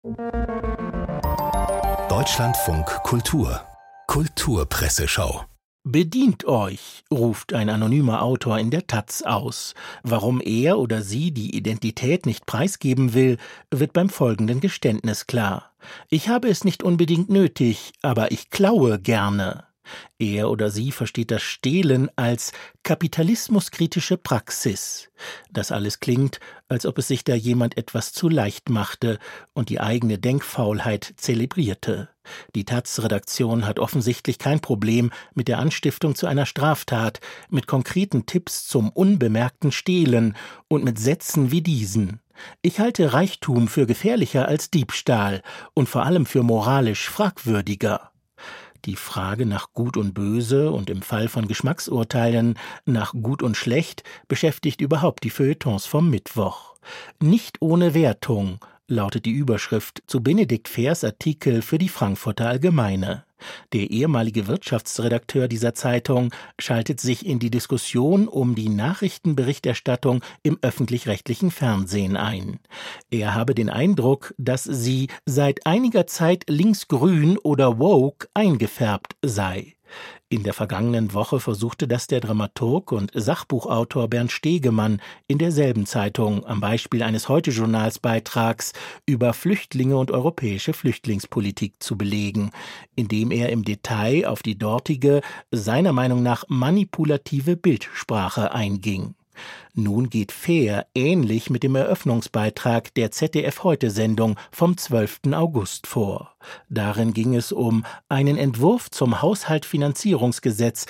Deutschlandfunk Kultur Kulturpresseschau. Bedient euch, ruft ein anonymer Autor in der taz aus. Warum er oder sie die Identität nicht preisgeben will, wird beim folgenden Geständnis klar. Ich habe es nicht unbedingt nötig, aber ich klaue gerne. Er oder sie versteht das Stehlen als kapitalismuskritische Praxis. Das alles klingt, als ob es sich da jemand etwas zu leicht machte und die eigene Denkfaulheit zelebrierte. Die taz-Redaktion hat offensichtlich kein Problem mit der Anstiftung zu einer Straftat, mit konkreten Tipps zum unbemerkten Stehlen und mit Sätzen wie diesen. Ich halte Reichtum für gefährlicher als Diebstahl und vor allem für moralisch fragwürdiger. Die Frage nach Gut und Böse und im Fall von Geschmacksurteilen nach Gut und Schlecht beschäftigt überhaupt die Feuilletons vom Mittwoch. Nicht ohne Wertung lautet die Überschrift zu Benedikt Fehrs Artikel für die Frankfurter Allgemeine. Der ehemalige Wirtschaftsredakteur dieser Zeitung schaltet sich in die Diskussion um die Nachrichtenberichterstattung im öffentlich-rechtlichen Fernsehen ein. Er habe den Eindruck, dass sie seit einiger Zeit linksgrün oder woke eingefärbt sei. In der vergangenen Woche versuchte das der Dramaturg und Sachbuchautor Bernd Stegemann in derselben Zeitung am Beispiel eines Heute-Journals-Beitrags über Flüchtlinge und europäische Flüchtlingspolitik zu belegen, indem er im Detail auf die dortige, seiner Meinung nach manipulative Bildsprache einging. Nun geht Fehr ähnlich mit dem Eröffnungsbeitrag der ZDF-Heute-Sendung vom 12. August vor. Darin ging es um einen Entwurf zum Haushaltsfinanzierungsgesetz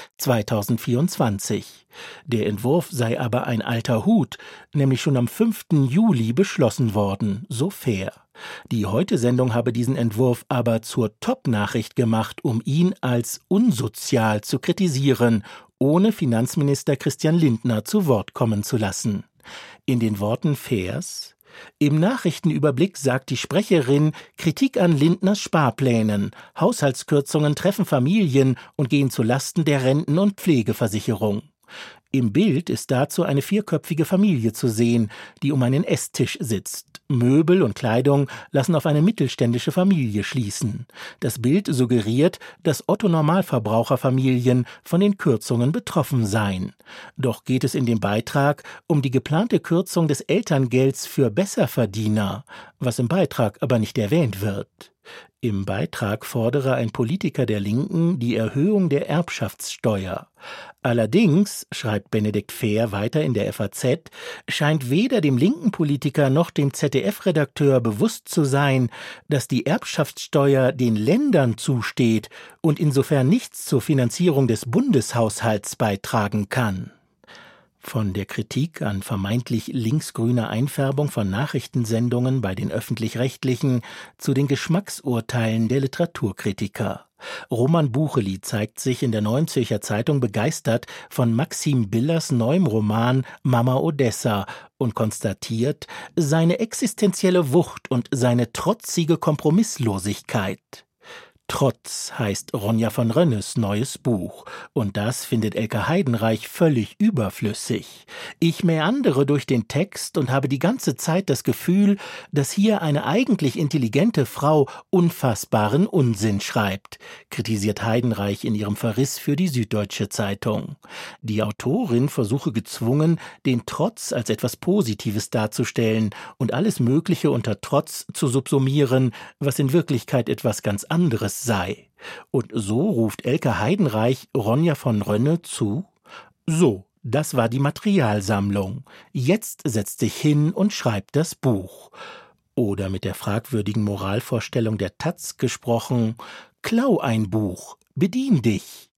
2024. Der Entwurf sei aber ein alter Hut, nämlich schon am 5. Juli beschlossen worden, so Fehr. Die Heute-Sendung habe diesen Entwurf aber zur Top-Nachricht gemacht, um ihn als unsozial zu kritisieren, ohne Finanzminister Christian Lindner zu Wort kommen zu lassen. In den Worten Fehrs: Im Nachrichtenüberblick sagt die Sprecherin Kritik an Lindners Sparplänen. Haushaltskürzungen treffen Familien und gehen zu Lasten der Renten- und Pflegeversicherung. Im Bild ist dazu eine 4-köpfige Familie zu sehen, die um einen Esstisch sitzt. Möbel und Kleidung lassen auf eine mittelständische Familie schließen. Das Bild suggeriert, dass Otto-Normalverbraucherfamilien von den Kürzungen betroffen seien. Doch geht es in dem Beitrag um die geplante Kürzung des Elterngelds für Besserverdiener, was im Beitrag aber nicht erwähnt wird. Im Beitrag fordere ein Politiker der Linken die Erhöhung der Erbschaftssteuer. Allerdings, schreibt Benedikt Fehr weiter in der FAZ, scheint weder dem linken Politiker noch dem ZDF-Redakteur bewusst zu sein, dass die Erbschaftssteuer den Ländern zusteht und insofern nichts zur Finanzierung des Bundeshaushalts beitragen kann. Von der Kritik an vermeintlich linksgrüner Einfärbung von Nachrichtensendungen bei den Öffentlich-Rechtlichen zu den Geschmacksurteilen der Literaturkritiker. Roman Bucheli zeigt sich in der Neuen Zürcher Zeitung begeistert von Maxim Billers neuem Roman Mama Odessa und konstatiert seine existenzielle Wucht und seine trotzige Kompromisslosigkeit. Trotz heißt Ronja von Rönnes neues Buch. Und das findet Elke Heidenreich völlig überflüssig. Ich meandere durch den Text und habe die ganze Zeit das Gefühl, dass hier eine eigentlich intelligente Frau unfassbaren Unsinn schreibt, kritisiert Heidenreich in ihrem Verriss für die Süddeutsche Zeitung. Die Autorin versuche gezwungen, den Trotz als etwas Positives darzustellen und alles Mögliche unter Trotz zu subsumieren, was in Wirklichkeit etwas ganz anderes sei. Und so ruft Elke Heidenreich Ronja von Rönne zu: So, das war die Materialsammlung. Jetzt setzt dich hin und schreibt das Buch. Oder mit der fragwürdigen Moralvorstellung der taz gesprochen: Klau ein Buch, bedien dich.